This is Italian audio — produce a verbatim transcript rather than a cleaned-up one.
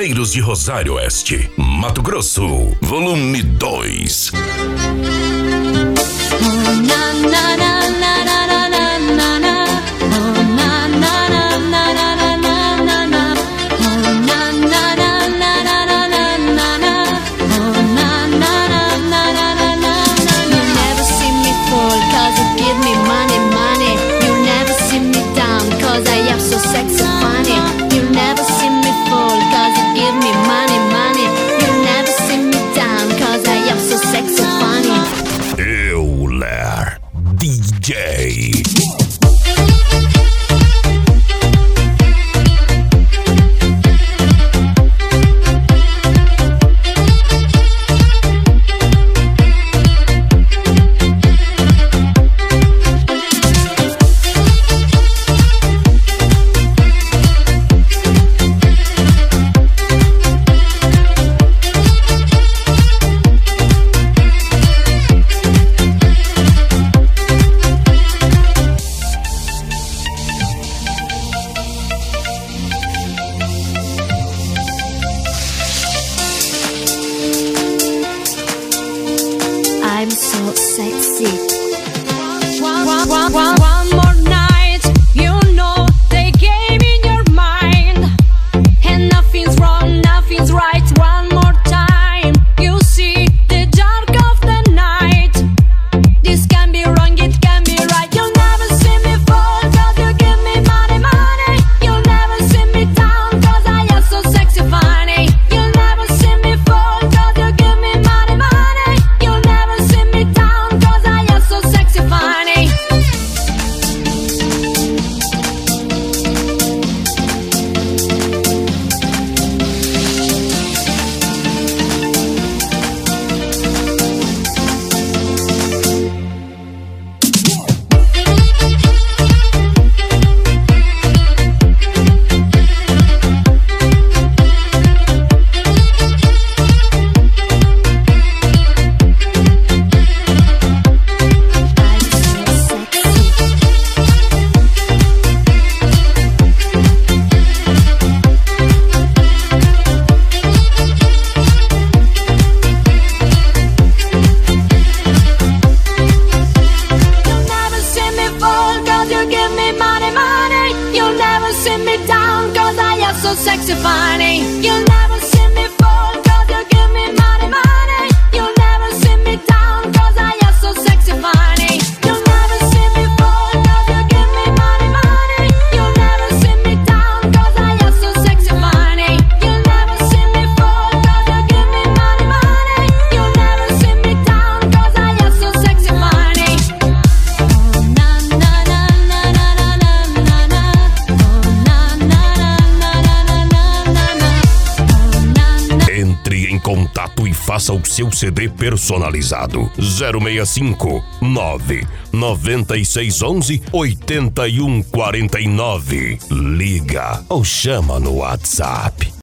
Caminhoneiros de Rosário Oeste, Mato Grosso, volume dois. I'm so sexy. One, one, one, one, one more night, you know the game in your mind, and nothing's wrong, nothing's right. One more time, you see the dark of the night. This can be wrong, it can be right. You'll never see me fall, cause you give me money, money. You'll never see me down, cause I am so sexy, funny. You'll never see me fall, cause you give me money, money. You'll never see me down, cause I am so sexy, funny. Sexy, funny. You'll never see me fall, cause you give me money, money. You'll never see me down, cause I am so sexy, funny. You'll never see me fall, cause you give me money, money. You'll never see me down, cause I am so sexy, funny. You'll never see me fall, cause you give me money, money. You'll never see me down, cause I am so sexy, funny. Oh, na na na na na na na na. Oh, na na na. Entre em contato e faça o seu C D personalizado. zero seis cinco nove nove seis um um oito um quatro nove. Liga ou chama no WhatsApp.